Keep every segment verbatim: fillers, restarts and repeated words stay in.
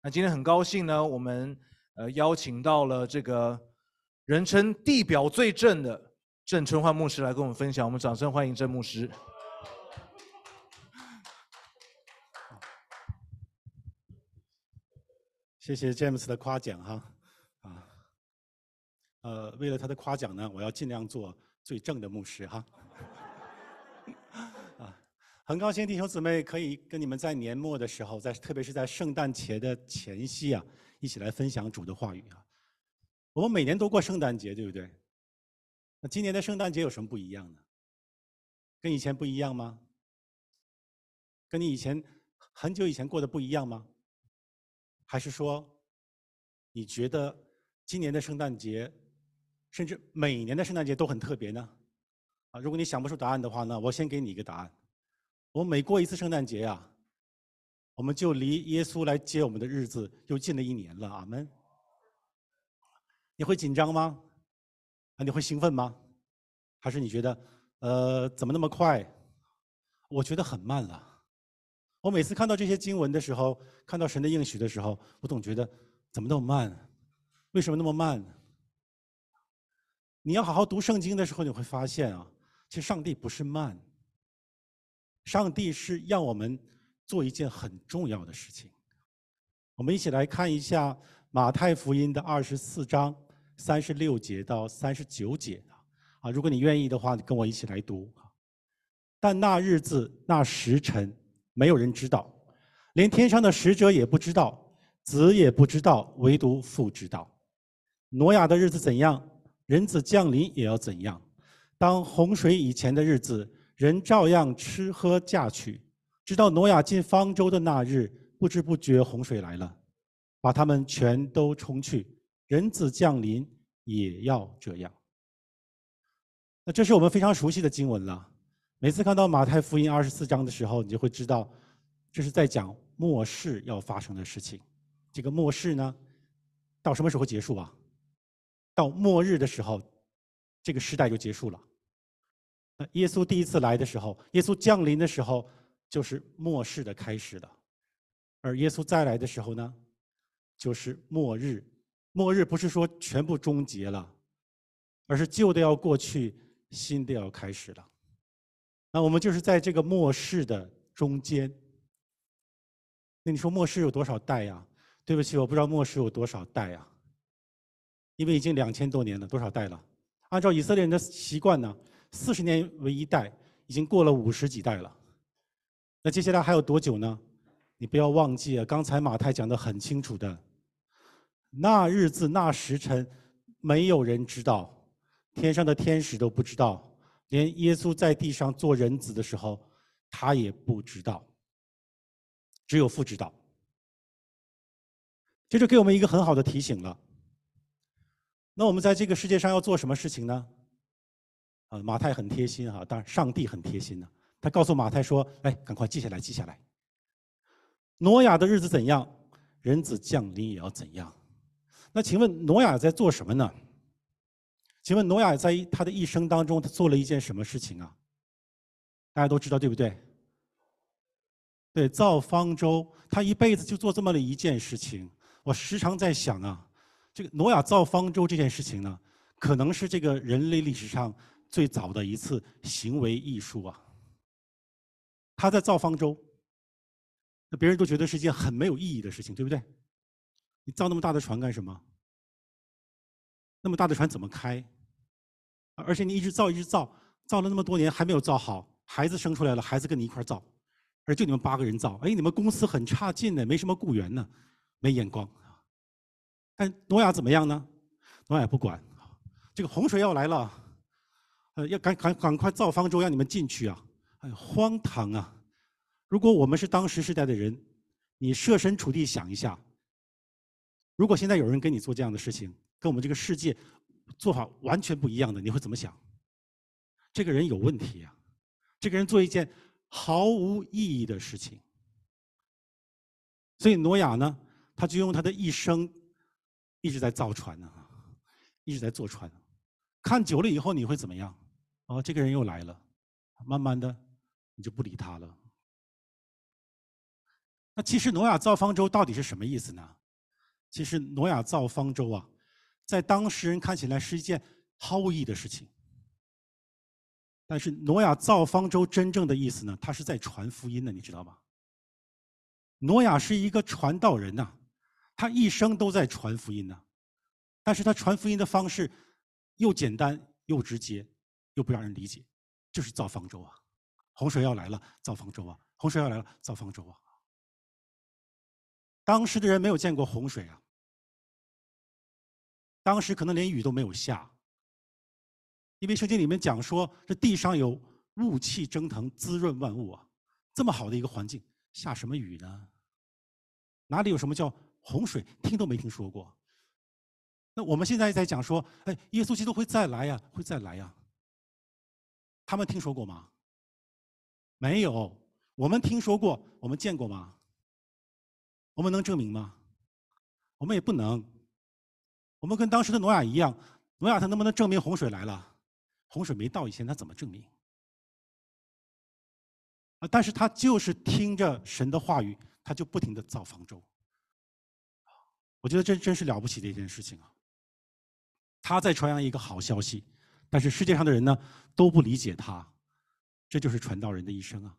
那今天很高兴呢，我们呃邀请到了这个人称地表最正的郑春焕牧师来跟我们分享，我们掌声欢迎郑牧师。 谢谢 James 的夸奖哈，啊，呃，为了他的夸奖呢，我要尽量做最正的牧师哈。啊，很高兴弟兄姊妹可以跟你们在年末的时候，在特别是在圣诞节的前夕啊，一起来分享主的话语啊。我们每年都过圣诞节，对不对？那今年的圣诞节有什么不一样呢？跟以前不一样吗？跟你以前很久以前过的不一样吗？还是说，你觉得今年的圣诞节，甚至每年的圣诞节都很特别呢？啊，如果你想不出答案的话呢，我先给你一个答案。我们每过一次圣诞节呀，我们就离耶稣来接我们的日子又近了一年了。阿门。你会紧张吗？啊，你会兴奋吗？还是你觉得，呃，怎么那么快？我觉得很慢了。我每次看到这些经文的时候，看到神的应许的时候，我总觉得怎么那么慢？为什么那么慢？你要好好读圣经的时候，你会发现啊，其实上帝不是慢，上帝是要我们做一件很重要的事情。我们一起来看一下马太福音的二十四章三十六节到三十九节啊，如果你愿意的话，跟我一起来读。但那日子那时辰，没有人知道，连天上的使者也不知道，子也不知道，唯独父知道。挪亚的日子怎样，人子降临也要怎样。当洪水以前的日子，人照样吃喝嫁娶，直到挪亚进方舟的那日，不知不觉洪水来了，把他们全都冲去。人子降临也要这样。那这是我们非常熟悉的经文了。每次看到马太福音二十四章的时候，你就会知道，这是在讲末世要发生的事情。这个末世呢，到什么时候结束啊？到末日的时候，这个时代就结束了。那耶稣第一次来的时候，耶稣降临的时候，就是末世的开始了。而耶稣再来的时候呢，就是末日。末日不是说全部终结了，而是旧的要过去，新的要开始了。那我们就是在这个末世的中间。那你说末世有多少代呀？对不起，我不知道末世有多少代呀，因为已经两千多年了，多少代了？按照以色列人的习惯呢，四十年为一代，已经过了五十几代了。那接下来还有多久呢？你不要忘记啊，刚才马太讲得很清楚的，那日子那时辰，没有人知道，天上的天使都不知道，连耶稣在地上做人子的时候，他也不知道，只有父知道。这就给我们一个很好的提醒了。那我们在这个世界上要做什么事情呢？啊，马太很贴心哈，当然上帝很贴心呢。他告诉马太说：“哎，赶快记下来，记下来。挪亚的日子怎样，人子降临也要怎样。”那请问挪亚在做什么呢？请问挪亚在他的一生当中，他做了一件什么事情啊？大家都知道，对不对？对，造方舟，他一辈子就做这么了一件事情。我时常在想啊，这个挪亚造方舟这件事情呢，可能是这个人类历史上最早的一次行为艺术啊。他在造方舟，那别人都觉得是一件很没有意义的事情，对不对？你造那么大的船干什么？那么大的船怎么开？而且你一直造，一直造，造了那么多年还没有造好，孩子生出来了，孩子跟你一块造，而就你们八个人造，哎，你们公司很差劲的，没什么雇员呢，没眼光。但挪亚怎么样呢？挪亚不管，这个洪水要来了，呃，要赶赶赶快造方舟，让你们进去啊！哎，荒唐啊！如果我们是当时时代的人，你设身处地想一下，如果现在有人跟你做这样的事情，跟我们这个世界做法完全不一样的，你会怎么想？这个人有问题呀、啊！这个人做一件毫无意义的事情。所以挪亚呢，他就用他的一生一直在造船呢、啊，一直在坐船。看久了以后，你会怎么样？哦，这个人又来了，慢慢的你就不理他了。 那其实挪亚造方舟到底是什么意思呢？其实挪亚造方舟啊，在当时人看起来是一件毫无意义的事情。但是挪亚造方舟真正的意思呢，他是在传福音的，你知道吗？挪亚是一个传道人呐、啊，他一生都在传福音呐、啊。但是他传福音的方式又简单又直接，又不让人理解，就是造方舟啊！洪水要来了，造方舟啊！洪水要来了，造方舟啊！当时的人没有见过洪水啊，当时可能连雨都没有下，因为圣经里面讲说，这地上有雾气蒸腾，滋润万物啊，这么好的一个环境，下什么雨呢？哪里有什么叫洪水？听都没听说过。那我们现在在讲说，哎，耶稣基督会再来呀，会再来呀。他们听说过吗？没有。我们听说过，我们见过吗？我们能证明吗？我们也不能。我们跟当时的挪亚一样，挪亚他能不能证明洪水来了？洪水没到以前，他怎么证明？啊，但是他就是听着神的话语，他就不停地造方舟。我觉得这真是了不起的一件事情啊！他在传扬一个好消息，但是世界上的人呢都不理解他，这就是传道人的一生啊。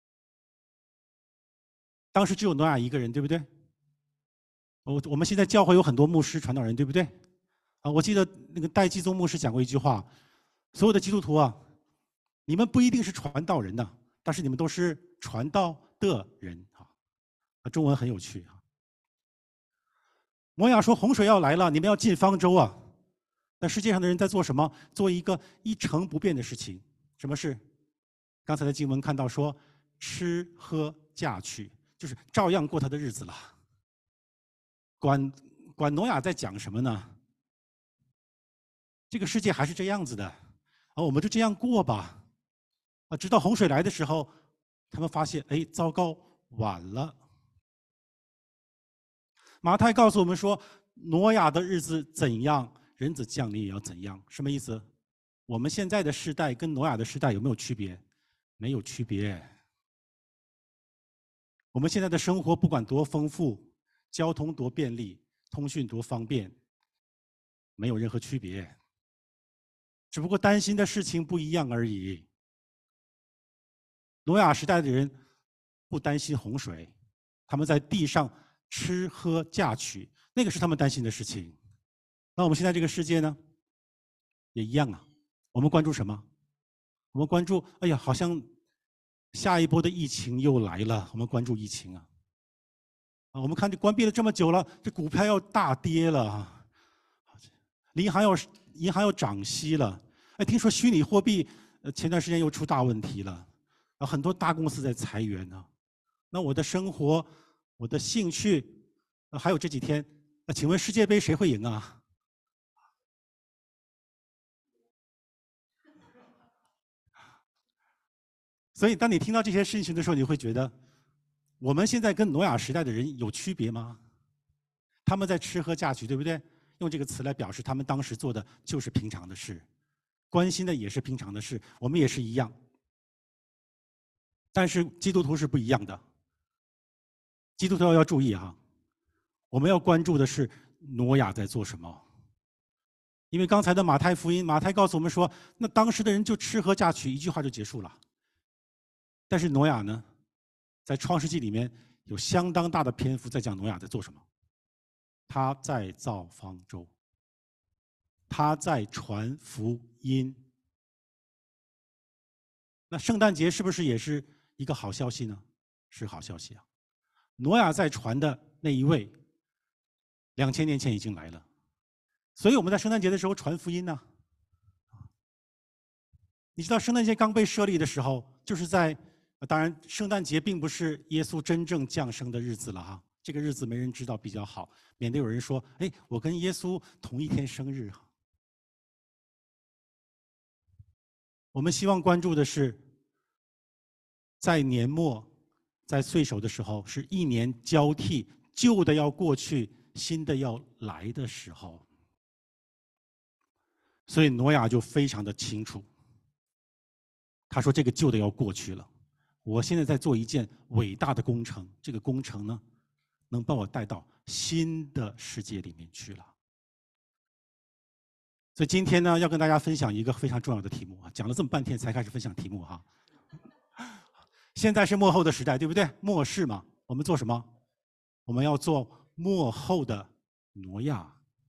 当时只有挪亚一个人，对不对？我我们现在教会有很多牧师、传道人，对不对？啊，我记得那个戴基宗牧师讲过一句话：所有的基督徒啊，你们不一定是传道人呐，但是你们都是传道的人啊。啊，中文很有趣啊。挪亚说洪水要来了，你们要进方舟啊。那世界上的人在做什么？做一个一成不变的事情。什么事？刚才的经文看到说，吃喝嫁娶，就是照样过他的日子了。管管挪亚在讲什么呢？这个世界还是这样子的，啊，我们就这样过吧。啊，直到洪水来的时候，他们发现，哎，糟糕，晚了。马太告诉我们说，挪亚的日子怎样，人子降临也要怎样。什么意思？我们现在的时代跟挪亚的时代有没有区别？没有区别。我们现在的生活不管多丰富，交通多便利，通讯多方便，没有任何区别。只不过担心的事情不一样而已。挪亚时代的人不担心洪水，他们在地上吃喝嫁娶，那个是他们担心的事情。那我们现在这个世界呢，也一样啊。我们关注什么？我们关注，哎呀，好像下一波的疫情又来了，我们关注疫情啊。啊，我们看这关闭了这么久了，这股票要大跌了啊，银行要银行要涨息了。哎，听说虚拟货币呃前段时间又出大问题了，啊，很多大公司在裁员呢。那我的生活，我的兴趣，呃还有这几天，那请问世界杯谁会赢啊？所以，当你听到这些事情的时候，你会觉得，我们现在跟挪亚时代的人有区别吗？他们在吃喝嫁娶，对不对？用这个词来表示他们当时做的就是平常的事，关心的也是平常的事，我们也是一样。但是基督徒是不一样的，基督徒要注意啊，我们要关注的是挪亚在做什么。因为刚才的马太福音，马太告诉我们说，那当时的人就吃喝嫁娶，一句话就结束了。但是挪亚呢，在创世纪里面有相当大的篇幅在讲挪亚在做什么。他在造方舟，他在传福音。那圣诞节是不是也是一个好消息呢？是好消息啊！挪亚在传的那一位，两千年前已经来了，所以我们在圣诞节的时候传福音呢。你知道圣诞节刚被设立的时候，就是在，当然圣诞节并不是耶稣真正降生的日子了哈，这个日子没人知道比较好，免得有人说，哎，我跟耶稣同一天生日。我们希望关注的是，在年末，在岁首的时候，是一年交替，旧的要过去，新的要来的时候。所以挪亚就非常的清楚，他说这个旧的要过去了， 我现在在做一件伟大的工程，这个工程呢，能把我带到新的世界里面去了。所以今天呢，要跟大家分享一个非常重要的题目啊，讲了这么半天才开始分享题目哈。现在是末后的时代，对不对？末世嘛，我们做什么？我们要做末后的挪亚。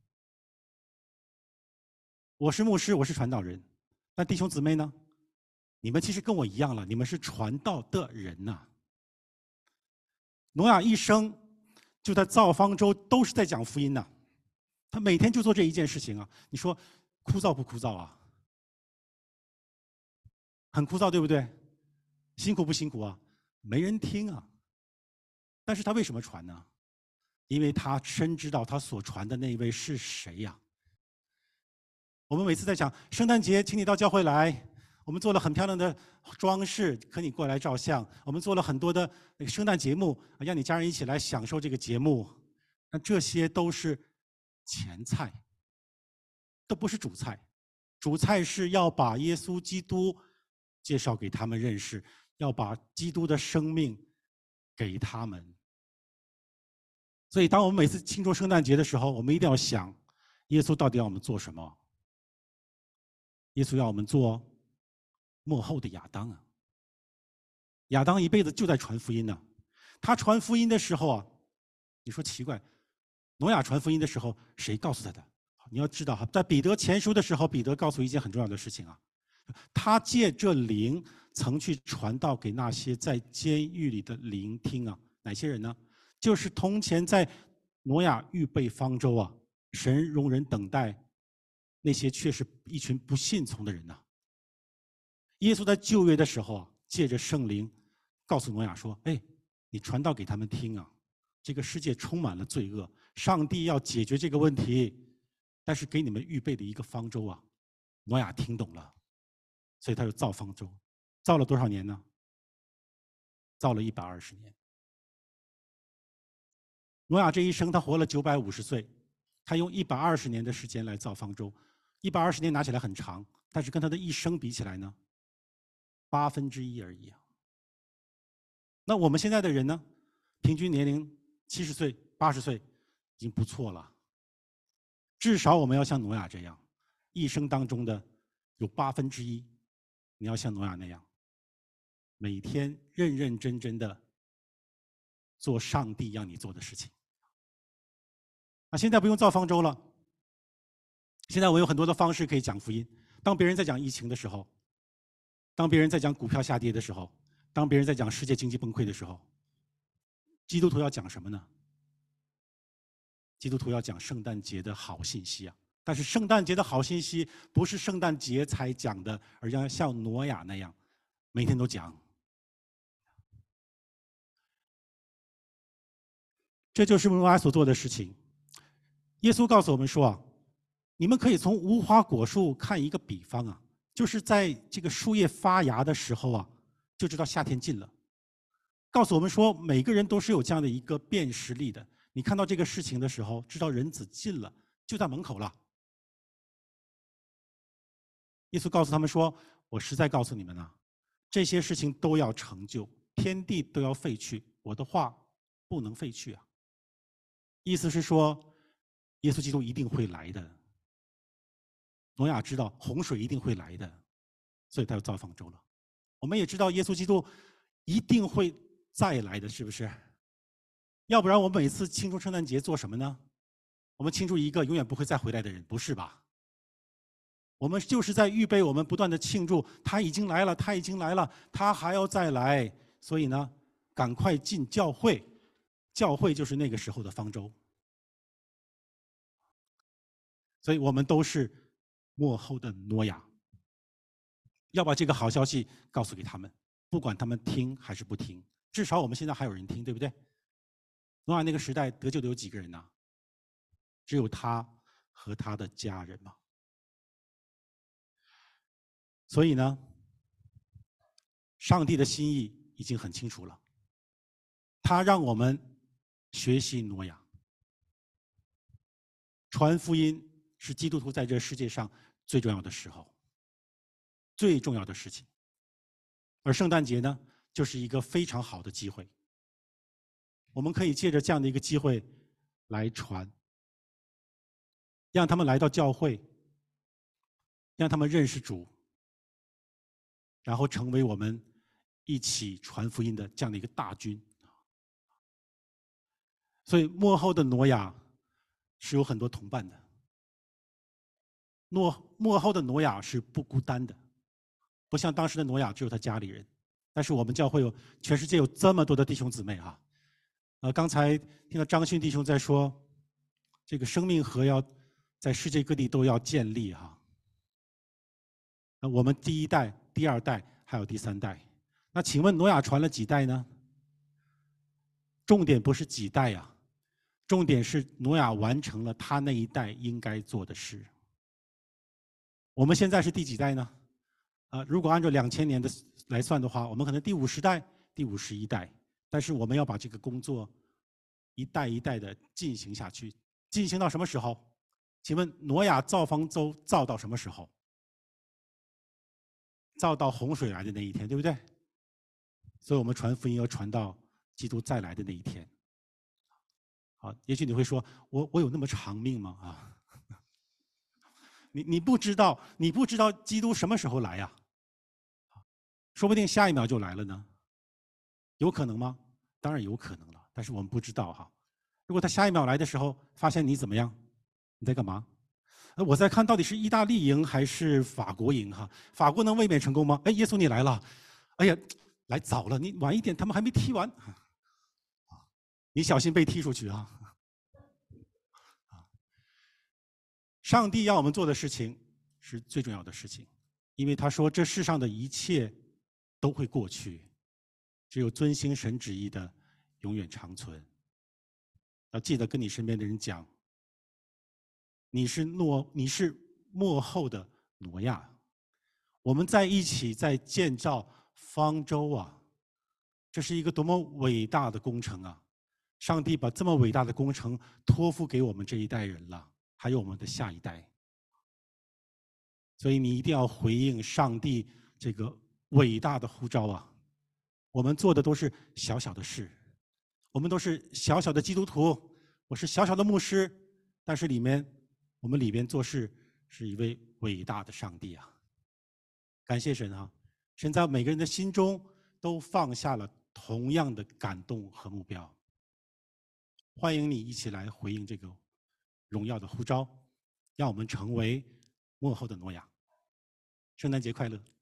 我是牧师，我是传道人，那弟兄姊妹呢？你们其实跟我一样了，你们是传道的人呐、啊。挪亚一生就在造方舟，都是在讲福音呐、啊。他每天就做这一件事情啊，你说枯燥不枯燥啊？很枯燥，对不对？辛苦不辛苦啊？没人听啊。但是他为什么传呢？因为他深知道他所传的那一位是谁呀、啊？我们每次在讲圣诞节，请你到教会来，我们做了很漂亮的装饰，可你过来照相。我们做了很多的那个圣诞节目，让你家人一起来享受这个节目。那这些都是前菜，都不是主菜。主菜是要把耶稣基督介绍给他们认识，要把基督的生命给他们。所以，当我们每次庆祝圣诞节的时候，我们一定要想，耶稣到底要我们做什么？耶稣要我们做末后的亚当啊！亚当一辈子就在传福音呢、啊。他传福音的时候啊，你说奇怪，挪亚传福音的时候，谁告诉他的？你要知道哈，在彼得前书的时候，彼得告诉一件很重要的事情啊，他借这灵曾去传道给那些在监狱里的聆听啊，哪些人呢？就是从前在挪亚预备方舟啊，神容人等待那些却是一群不信从的人呐、啊。耶稣在旧约的时候啊，借着圣灵告诉挪亚说：“哎，你传道给他们听啊，这个世界充满了罪恶，上帝要解决这个问题，但是给你们预备的一个方舟啊。”挪亚听懂了，所以他就造方舟，造了多少年呢？造了一百二十年。挪亚这一生他活了九百五十岁，他用一百二十年的时间来造方舟。一百二十年拿起来很长，但是跟他的一生比起来呢，八分之一而已啊。那我们现在的人呢，平均年龄七十岁、八十岁，已经不错了。至少我们要像挪亚这样，一生当中的有八分之一，你要像挪亚那样，每天认认真真的做上帝让你做的事情。那现在不用造方舟了，现在我有很多的方式可以讲福音。当别人在讲疫情的时候，当别人在讲股票下跌的时候，当别人在讲世界经济崩溃的时候，基督徒要讲什么呢？基督徒要讲圣诞节的好信息啊！但是圣诞节的好信息不是圣诞节才讲的，而要像挪亚那样，每天都讲。这就是挪亚所做的事情。耶稣告诉我们说啊，你们可以从无花果树看一个比方啊，就是在这个树叶发芽的时候啊，就知道夏天近了。告诉我们说，每个人都是有这样的一个辨识力的。你看到这个事情的时候，知道人子近了，就在门口了。耶稣告诉他们说：“我实在告诉你们啊，这些事情都要成就，天地都要废去，我的话不能废去啊。”意思是说，耶稣基督一定会来的。挪亚知道洪水一定会来的，所以他要造方舟了。我们也知道耶稣基督一定会再来的，是不是？要不然我们每次庆祝圣诞节做什么呢？我们庆祝一个永远不会再回来的人，不是吧？我们就是在预备我们不断的庆祝，他已经来了，他已经来了，他还要再来。所以呢，赶快进教会，教会就是那个时候的方舟。所以我们都是末后的挪亚，要把这个好消息告诉给他们，不管他们听还是不听，至少我们现在还有人听，对不对？挪亚那个时代得救的有几个人呢、啊？只有他和他的家人嘛。所以呢，上帝的心意已经很清楚了，他让我们学习挪亚，传福音是基督徒在这世界上最重要的时候，最重要的事情。而圣诞节呢， 就是一个非常好的机会。我们可以借着这样的一个机会来传，让他们来到教会，让他们认识主，然后成为我们一起传福音的这样的一个大军。所以末后的挪亚是有很多同伴的，末末后的挪亚是不孤单的，不像当时的挪亚只有他家里人，但是我们教会有全世界有这么多的弟兄姊妹哈。呃，刚才听到张勋弟兄在说，这个生命河要在世界各地都要建立哈。那我们第一代、第二代还有第三代，那请问挪亚传了几代呢？重点不是几代呀、啊，重点是挪亚完成了他那一代应该做的事。我们现在是第几代呢？啊、呃，如果按照两千年的来算的话，我们可能第五十代、第五十一代。但是我们要把这个工作一代一代的进行下去，进行到什么时候？请问挪亚造方舟造到什么时候？造到洪水来的那一天，对不对？所以我们传福音要传到基督再来的那一天。好，也许你会说，我我有那么长命吗？啊，你你不知道，你不知道基督什么时候来呀？说不定下一秒就来了呢。有可能吗？当然有可能了，但是我们不知道哈。如果他下一秒来的时候，发现你怎么样？你在干嘛？我在看到底是意大利赢还是法国赢哈？法国能卫冕成功吗？哎，耶稣你来了！哎呀，来早了，你晚一点，他们还没踢完。你小心被踢出去啊！上帝要我们做的事情是最重要的事情，因为他说这世上的一切都会过去。只有遵行神旨意的永远长存。要记得跟你身边的人讲，你是诺，你是末后的挪亚。我们在一起在建造方舟啊，这是一个多么伟大的工程啊！上帝把这么伟大的工程托付给我们这一代人了，还有我们的下一代。所以你一定要回应上帝这个伟大的呼召啊！我们做的都是小小的事，我们都是小小的基督徒，我是小小的牧师，但是里面我们里边做事是一位伟大的上帝啊！感谢神啊！神在每个人的心中都放下了同样的感动和目标。欢迎你一起来回应这个荣耀的呼召，让我们成为末后的挪亚。圣诞节快乐！